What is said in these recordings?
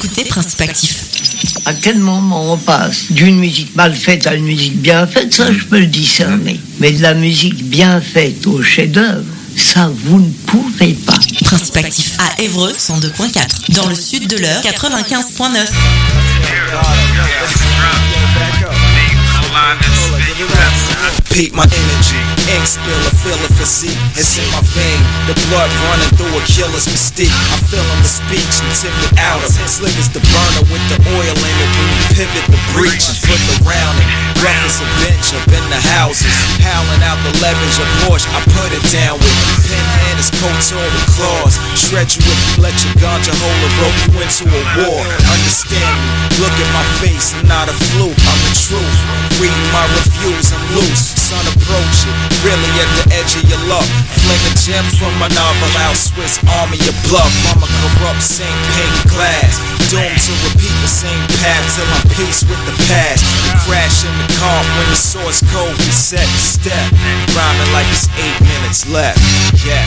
écoutez Principe Actif. À quel moment on passe d'une musique mal faite à une musique bien faite, ça je peux le discerner. Mais de la musique bien faite au chef-d'œuvre, ça vous ne pouvez pas. Principe Actif à Évreux 102.4, dans le sud de l'Eure 95.9. Peak my energy, ink spiller, feel it for see. It's in my vein, the blood running through a killer's mystique. I'm feeling the speech and tip it out of slick as the burner with the oil in it. When you pivot the breach and flip around it, rough as a bench up in the houses. Howling out the leverage of Porsche, I put it down with pinhead is couture with claws. Shred you if you let your ganja hold a rope you into a war. Understand me, look at my face, I'm not a fluke, I'm the truth. Read my reviews, I'm loose. Son, approach it, really at the edge of your luck. Fling a gem from my novel out, Swiss Army your bluff. I'm a corrupt saint, paint glass, doomed to repeat the same path till I'm peace with the past. We crash in the car when the source code reset the step. Rhyming like it's 8 minutes left. Yes.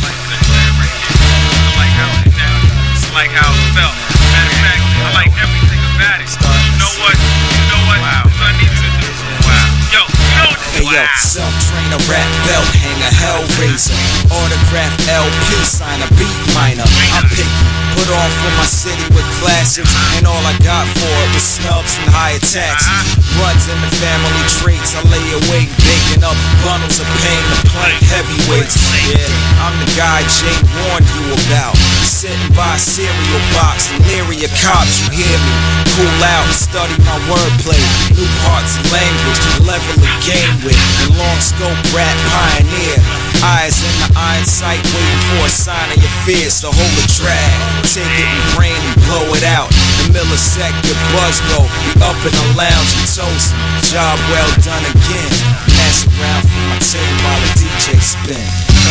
I like how it felt. Matter of fact, I like everything about it. You know what? Wow. I need to do. Wow. Yo, you know what? Hey yo, self-trainer, rap belt, hanger, hellraiser, autograph LP, sign a beat minor. I'm picky, put on for my city with classics, and all I got for it was snubs and higher taxes. Runs in the family traits, I lay awake, baking up bundles of pain to plank heavyweights. Yeah, I'm the guy Jay warned you about. Sitting by a cereal box, leery of cops, you hear me? Cool out, study my wordplay, new parts of language, level of game with, the long scope rap pioneer. Eyes in the iron sight, waiting for a sign of your fears, so hold a drag, take it in brain and blow it out. The millisecond, your buzz go, we up in the lounge and toasting, job well done again. Pass around for my team while the DJ spin.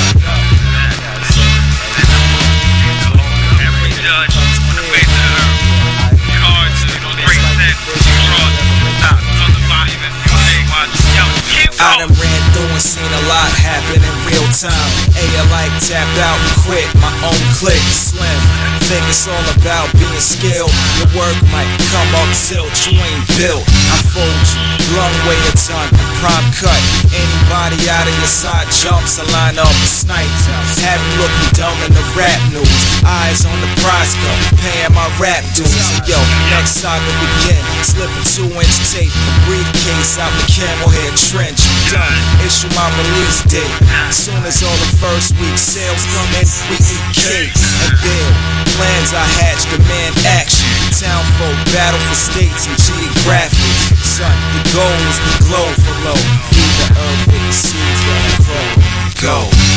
Every judge on the face of the earth, cards, great set, draws, stop, another volume, and you say, yo, keep going. I done ran through and seen a lot happen in real time. I like tapped out and quit, my own click, slim. Think it's all about being skilled. Your work might come up tilt, you ain't built. I fold you, long way a ton, prime cut. Anybody out of your side jumps, I line up and snipe. Have you looking dumb in the rap news. Eyes on the prize cup, paying my rap dues. And yo, next saga begin. Slip a 2-inch tape, a briefcase out the camel hair trench. Done, issue my release date. Soon as all the first week sales come in, we eat cake and build. Plans I hatch, demand action. Town folk battle for states and geographics. Son, the goal is to glow for low. Feed the earth with the seeds that I grow. Go.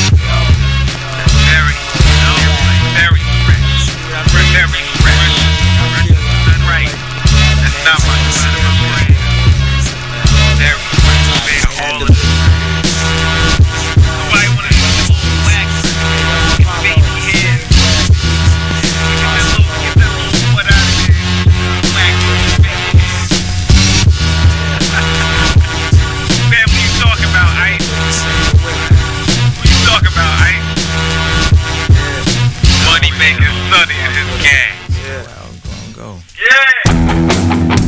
Very fresh. Very fresh. Right. That's not my consideration. Very fresh. All of it. Nobody wanna do the whole wax. Get the baby hair. Get that little butt out of here. Wax the baby hair. Man, what you talking about, Ice? What you talking about, Ice? Money making Sonny and his gang. Yeah, I'm gonna go. Yeah!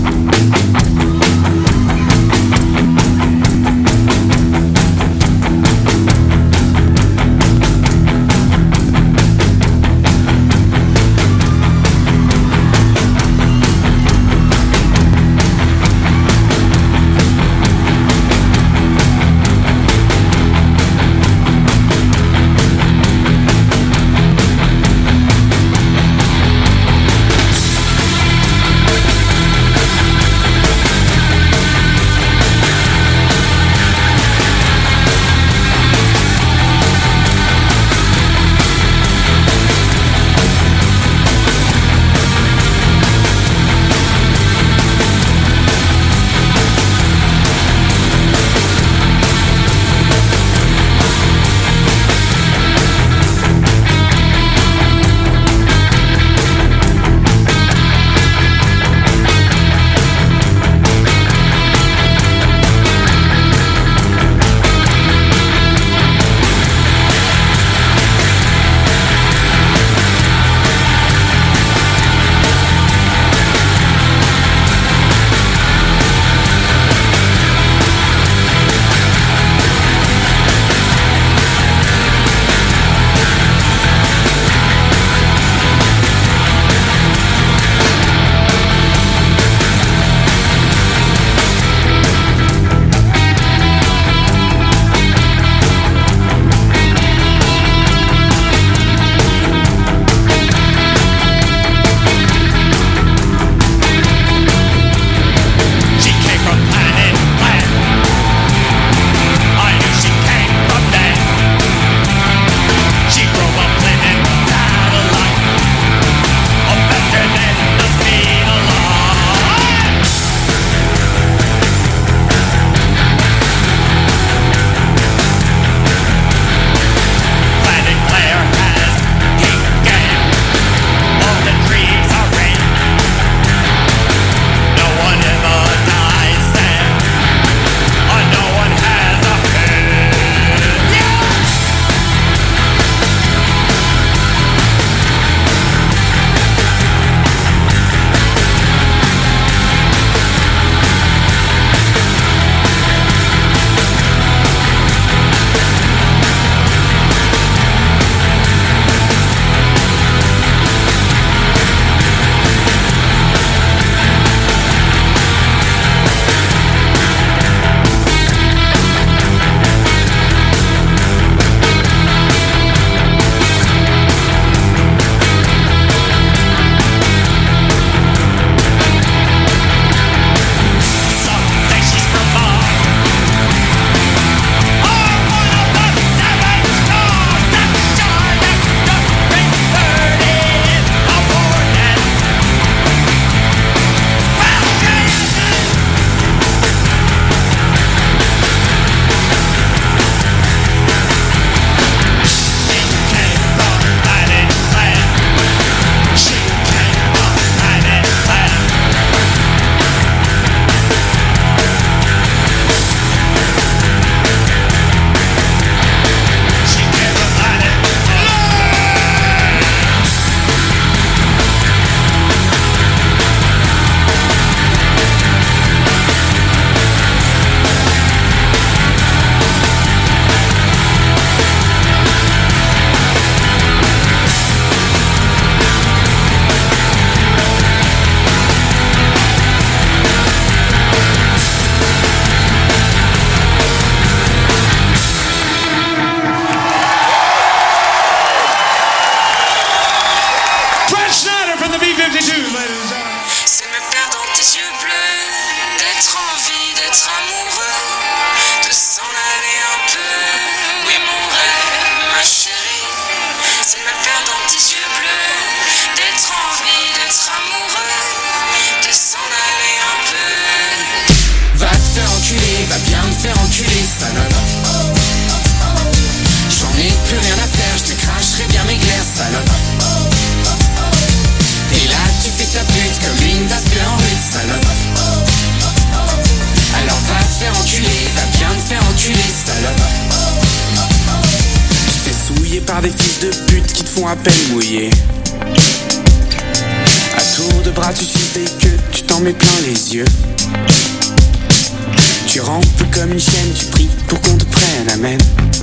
salope. J'en ai plus rien à faire, je te cracherai bien mes glaires, salope. Et là tu fais ta pute comme une tasse en rue, salope. Alors va te faire enculer, va bien te faire enculer, salope. Tu te fais souiller par des fils de pute qui te font à peine mouiller. À tour de bras tu suces des queues, tu t'en mets plein les yeux. Tu rampes comme une chienne, tu pries pour qu'on te prenne, amen.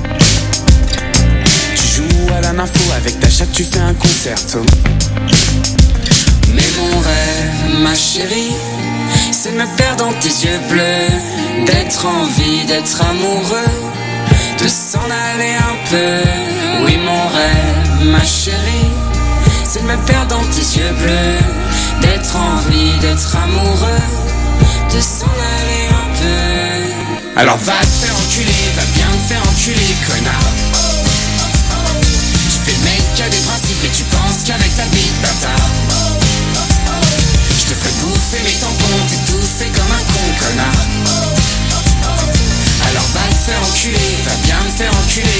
Tu joues à la nympho, avec ta chatte tu fais un concerto. Mais mon rêve, ma chérie, c'est de me perdre dans tes yeux bleus, d'être en vie, d'être amoureux, de s'en aller un peu. Oui mon rêve, ma chérie, c'est de me perdre dans tes yeux bleus, d'être en vie, d'être amoureux, de s'en aller un peu. Alors va te faire enculer, va bien te faire enculer, connard. Tu fais le mec qui a des principes et tu penses qu'avec ta bite, bâtard. Je te ferai bouffer mes tampons, t'étouffer comme un con, connard. Alors va te faire enculer, va bien te faire enculer,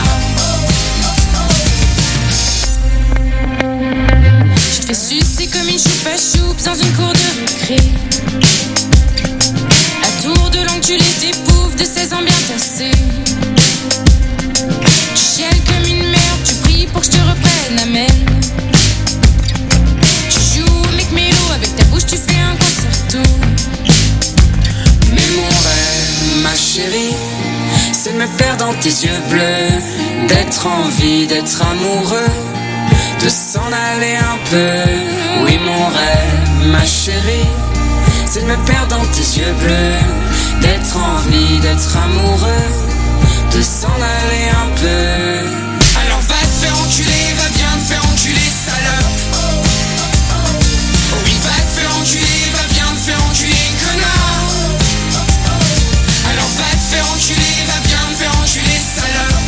connard. Je te fais sucer comme une choupe à choupe dans une cour de récré. À tour de langue tu les épouves de 16 ans bien tassés. Tu chiales comme une merde, tu pries pour que je te reprenne, amen. Tu joues au mec mélo, avec ta bouche tu fais un concerto. Mais mon rêve, ma chérie, c'est de me perdre dans tes yeux bleus, d'être en vie, d'être amoureux, de s'en aller un peu. Oui mon rêve, ma chérie, c'est de me perdre dans tes yeux bleus, d'être en vie, d'être amoureux, de s'en aller un peu. Alors va te faire enculer, va bien te faire enculer, salope. Oui va te faire enculer, va bien te faire enculer, connard. Alors va te faire enculer, va bien te faire enculer, salope.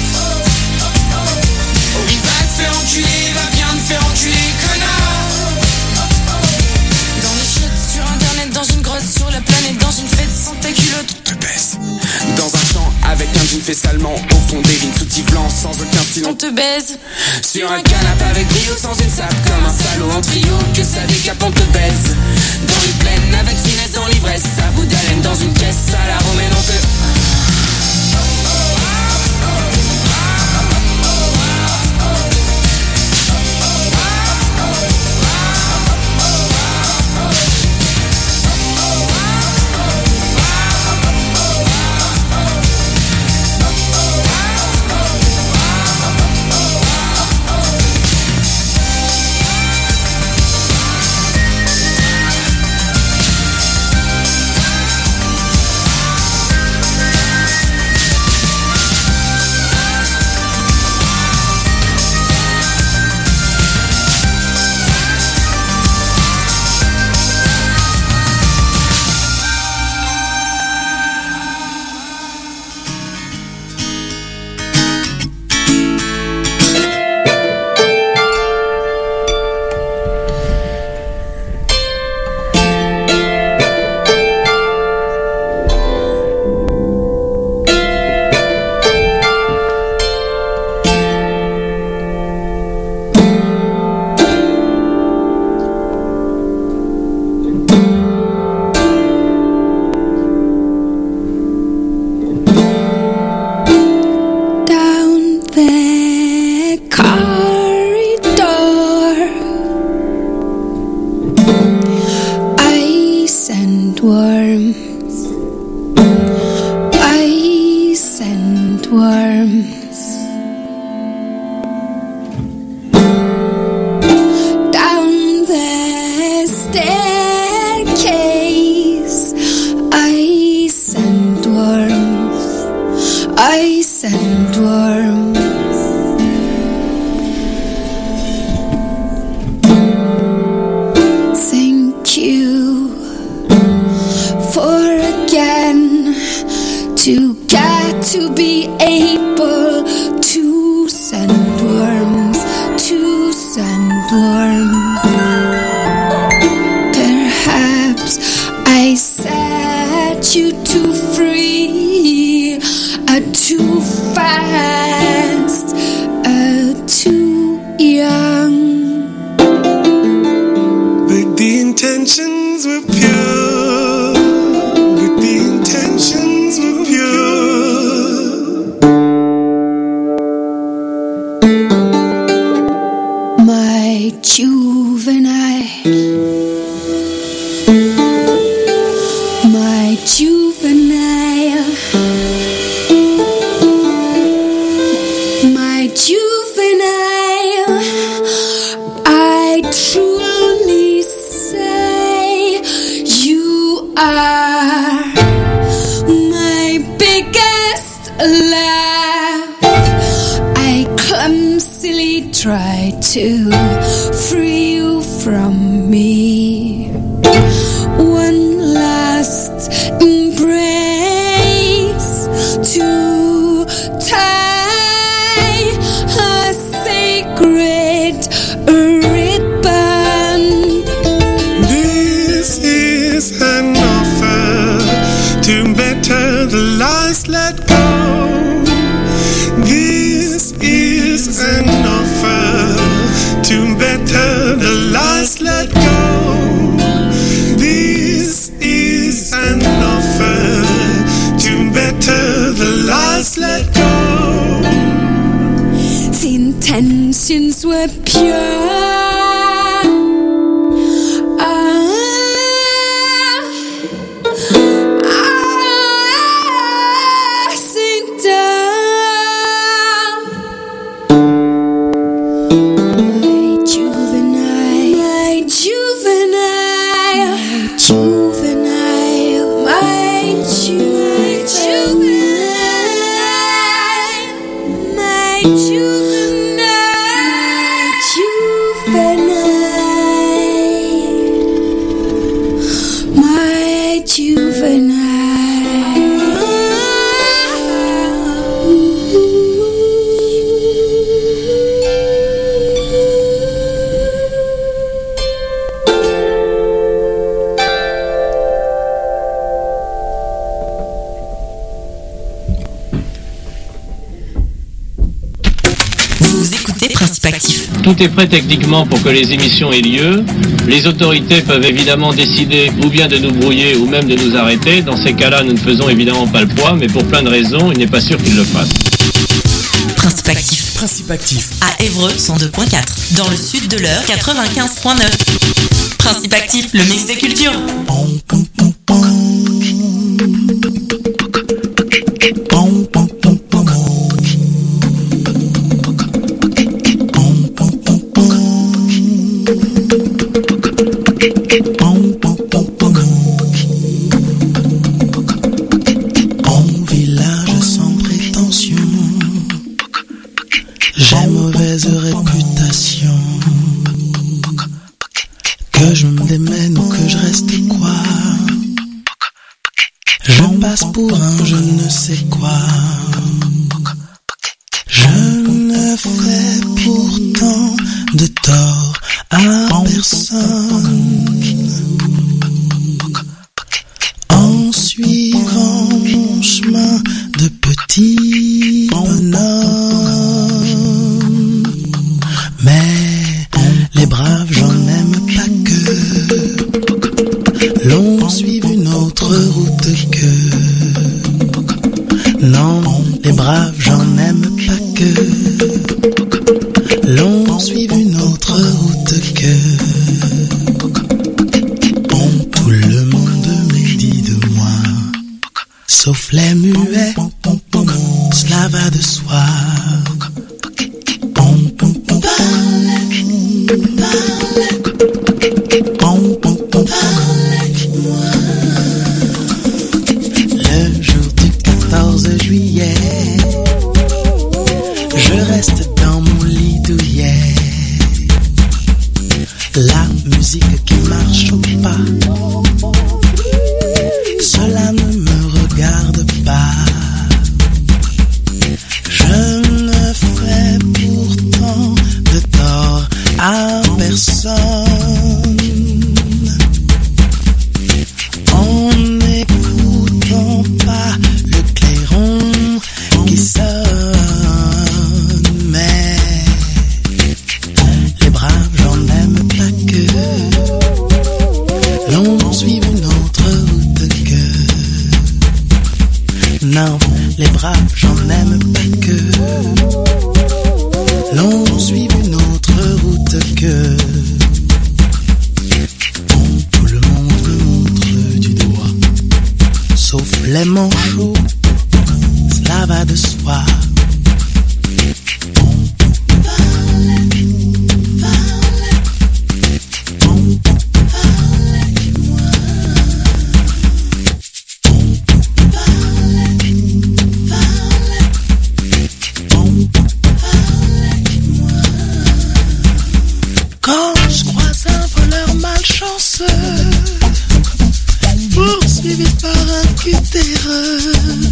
Oui va te faire enculer, va bien te faire enculer, connard. Dans les chiottes, sur internet, dans une grotte, sur la planète, dans une fête sans ta culotte. On te baisse. Dans un champ avec un jean fait salement, au fond des vignes sous blanc, sans aucun style. On te baise. Sur un canapé avec brio, sans une sape, comme un salaud en trio, que ça décape, on te baise. Dans une plaine, avec finesse dans l'ivresse, à bout d'haleine, dans une caisse, à la romaine, on te... intentions were pure, but the intentions were pure. My juvenile, my juvenile, my juvenile, I truly say you are my biggest laugh. I clumsily try to free you from me. One last embrace to tie a sacred ribbon. This is an offer to better the lies let go. This is an offer to better the lies let go. This is an offer to better the lies let go. The intentions were pure. Sit down. My juvenile, my juvenile, my juvenile, my juvenile, my juvenile, my juvenile. Vous écoutez Principe Actif. Tout est prêt techniquement pour que les émissions aient lieu. Les autorités peuvent évidemment décider ou bien de nous brouiller ou même de nous arrêter. Dans ces cas-là, nous ne faisons évidemment pas le poids, mais pour plein de raisons, il n'est pas sûr qu'ils le fassent. Principe Actif. Principe Actif. À Évreux 102.4. Dans le sud de l'Eure 95.9. Principe Actif, le mix des cultures. Village sans prétention, j'ai mauvaise réputation. Que je me démène ou que je reste quoi, je passe pour un je ne sais quoi. Je ne fais pourtant de tort à personne en suivant mon chemin de petit bonhomme. Mais les braves, j'en aime pas que l'on suive une autre route que. Non, les braves, j'en aime pas que l'on suive une autre route que. Tout le monde me dit de moi, sauf les muets, cela va de soi. Le jour du 14 juillet, je reste dans mon lit douillet. La musique qui marche au pas, cela ne me regarde pas. Je ne les braves, j'en aime pas que l'on suive une autre route que tout le monde me montre du doigt, sauf les manchots, cela va de soi. Quand je croise un voleur malchanceux, poursuivi par un cutéreux,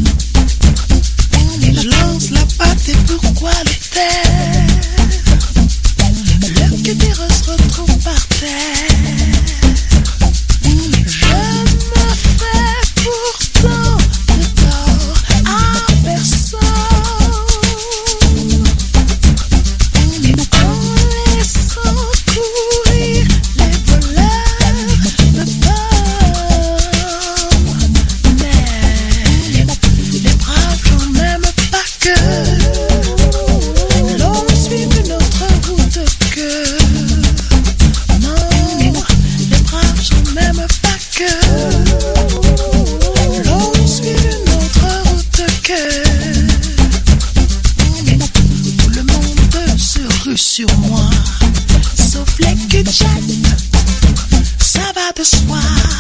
je lance la patte et pourquoi le taire? Le cutéreux se retrouve par terre. Je me fais pourtant de tort à personne. En laissant courir les voleurs de peur. Mais les braves, j'en aime pas que l'on suive une autre route que. Non, les braves, j'en aime pas que l'on suive une autre route que. Tout le monde se rue sur moi, sauf les cul-de-jatte, ça va de soi.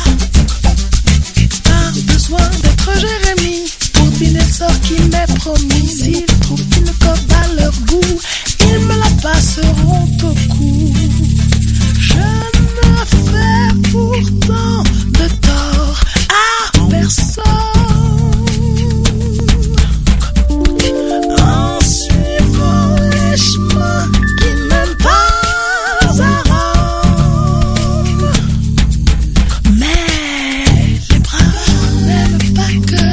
Pas besoin d'être Jérémie pour deviner le sort qui m'est promis. S'ils trouvent une corde à leur goût, ils me la passeront au cou. Je ne fais pourtant de tort à personne. En suivant les chemins qui mènent pas à Rome. Mais les braves, j'en aime pas que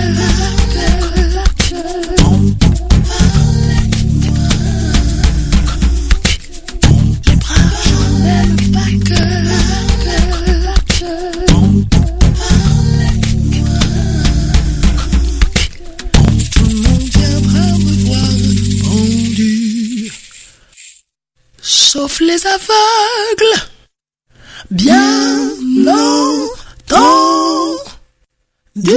les braves, j'en aime pas que tout le monde viendra me voir pendu, sauf les aveugles, bien entendu.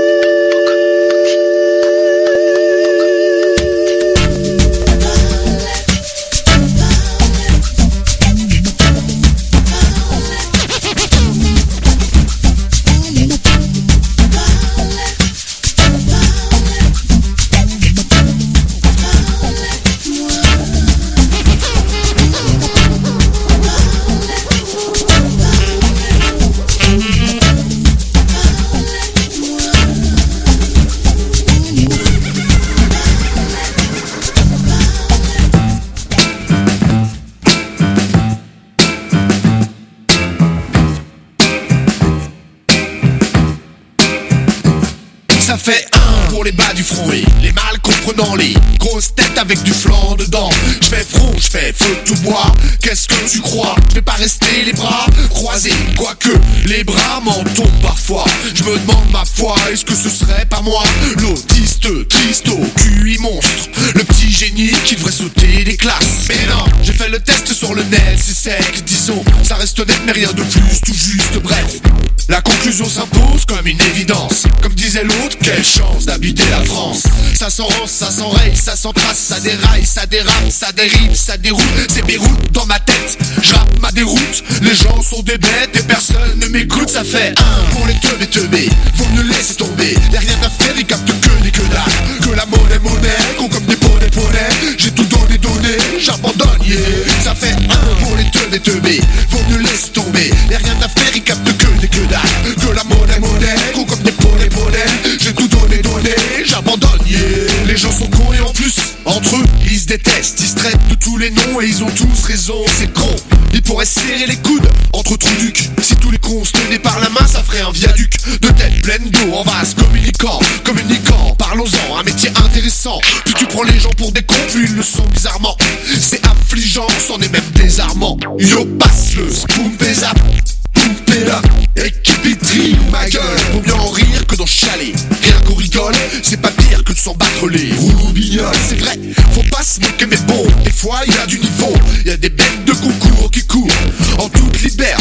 Ça fait un pour les bas du front et les mal comprenants, les grosses têtes avec du flanc dedans. Je fais front, je fais feu tout bois. Qu'est-ce que tu crois? Je vais pas rester les bras croisés, quoique les bras m'en tombent parfois. Je me demande ma foi, est-ce que ce serait pas moi l'autiste triste au QI monstre, le petit génie qui devrait sauter des classes? Mais non, j'ai fait le test sur le net, c'est sec, disons, ça reste honnête mais rien de plus, tout juste, bref. La conclusion s'impose comme une évidence. Comme disait l'autre, quelle chance d'habiter la France. Ça s'enrance, ça s'enraye, ça s'entrace, ça déraille, ça dérape, ça dérive, ça déroule. C'est Beyrouth dans ma tête, je rappe ma déroute. Les gens sont des bêtes et personne ne m'écoute. Ça fait un pour les teubés, faut me laisser tomber. Y'a rien à faire, ils captent que des que dalle. Que la monnaie, con comme des poneys. J'ai tout donné, j'abandonne, yeah. Ça fait un pour les teubés, faut me laisser tomber. Y'a rien à faire, ils captent que des que dalle. Que la monnaie, con comme des poneys. J'ai tout donné, j'abandonne, yeah. Les gens sont cons et en plus, entre eux, ils se détestent. Ils se traitent de tous les noms et ils ont tous raison, c'est con. Ils pourraient serrer les coudes entre trous-ducs. Si tous les cons se tenaient par la main, ça ferait un viaduc. De tête pleine d'eau, en vase, communicant, parlons-en, un métier intéressant. Plus tu prends les gens pour des cons, plus ils le sont bizarrement. C'est affligeant, c'en est même désarmant. Yo, passe le spoon-pézap, poum-pédap, équipe trie, ma gueule. Vaut mieux en rire que d'en chialer. Rien qu'on rigole, c'est pas pire que de s'en battre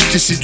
t'es séduit.